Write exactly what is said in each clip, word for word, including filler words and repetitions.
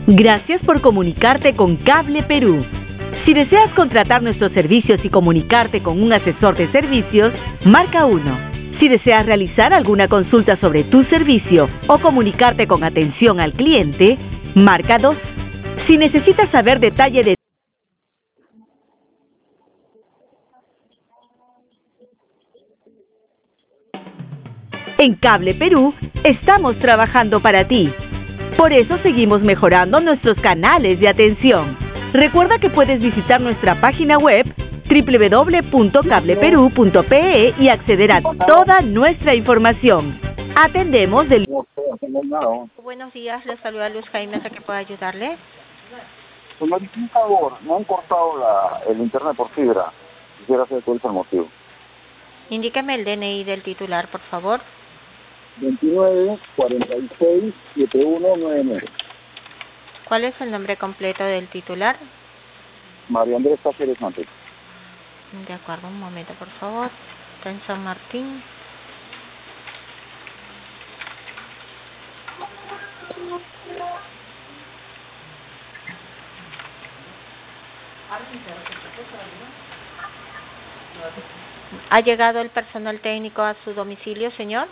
Gracias por comunicarte con Cable Perú. Si deseas contratar nuestros servicios y comunicarte con un asesor de servicios, marca uno. Si deseas realizar alguna consulta sobre tu servicio o comunicarte con atención al cliente, marca dos. Si necesitas saber detalle de En Cable Perú, estamos trabajando para ti. Por eso seguimos mejorando nuestros canales de atención. Recuerda que puedes visitar nuestra página web doble u doble u doble u punto cable perú punto pe e y acceder a toda nuestra información. Atendemos del... Buenos días, le saluda Luz Jaime, ¿a qué puedo ayudarle? Señor, por favor, me han cortado la, el internet por fibra. Quisiera saber cuál es el motivo. Indíqueme el D N I del titular, por favor. veintinueve cuarenta y seis setenta y uno noventa y nueve. ¿Cuál es el nombre completo del titular? María Andrés Cáceres Santos. De acuerdo, un momento, por favor. Está en San Martín. ¿Ha llegado el personal técnico a su domicilio, señor?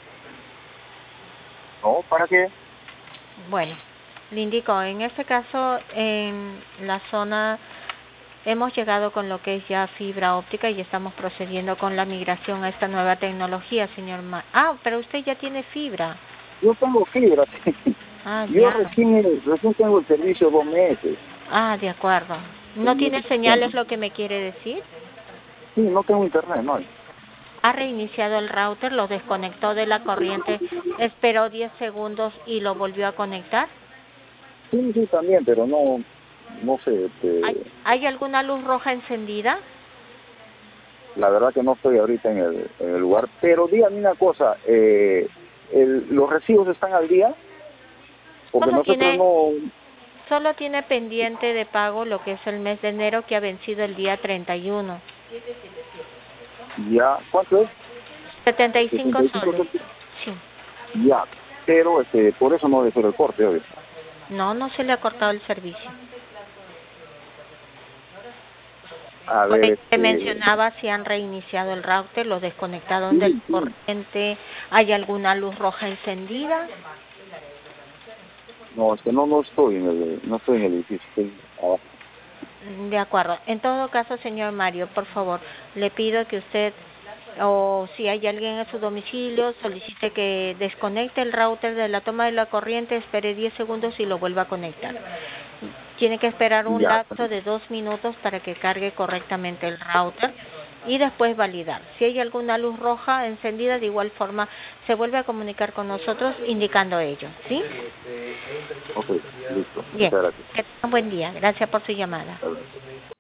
No, ¿para qué? Bueno, le indico, en este caso, en la zona hemos llegado con lo que es ya fibra óptica y estamos procediendo con la migración a esta nueva tecnología, señor. Ma ah, pero usted ya tiene fibra. Yo tengo fibra. Ah, Yo ya. recién, recién tengo el servicio dos meses. Ah, de acuerdo. ¿No tiene señales lo que me quiere decir? Sí, no tengo internet, no hay. Ha reiniciado el router, lo desconectó de la corriente, esperó diez segundos y lo volvió a conectar. Sí, sí, también, pero no, no sé. Este, ¿Hay, ¿Hay alguna luz roja encendida? La verdad que no estoy ahorita en el, en el lugar. Pero dígame una cosa, eh, el, ¿los recibos están al día? Porque Solo nosotros tiene, no... solo tiene pendiente de pago lo que es el mes de enero, que ha vencido el día treinta y uno. Ya, ¿cuánto es? setenta y cinco soles. Sí. Ya, pero este, por eso no debe ser el corte hoy. No, no se le ha cortado el servicio. A Porque ver, te este... mencionaba si han reiniciado el router, lo desconectaron Sí, del sí. corriente, ¿hay alguna luz roja encendida? No, es que no, no estoy en el, no estoy en el edificio, estoy abajo. De acuerdo. En todo caso, señor Mario, por favor, le pido que usted, o si hay alguien en su domicilio, solicite que desconecte el router de la toma de la corriente, espere diez segundos y lo vuelva a conectar. Tiene que esperar un Ya. lapso de dos minutos para que cargue correctamente el router y después validar. Si hay alguna luz roja encendida, de igual forma se vuelve a comunicar con nosotros indicando ello, ¿sí? Ok, listo. Bien. Muchas gracias. Que tenga un buen día. Gracias por su llamada. Hasta luego.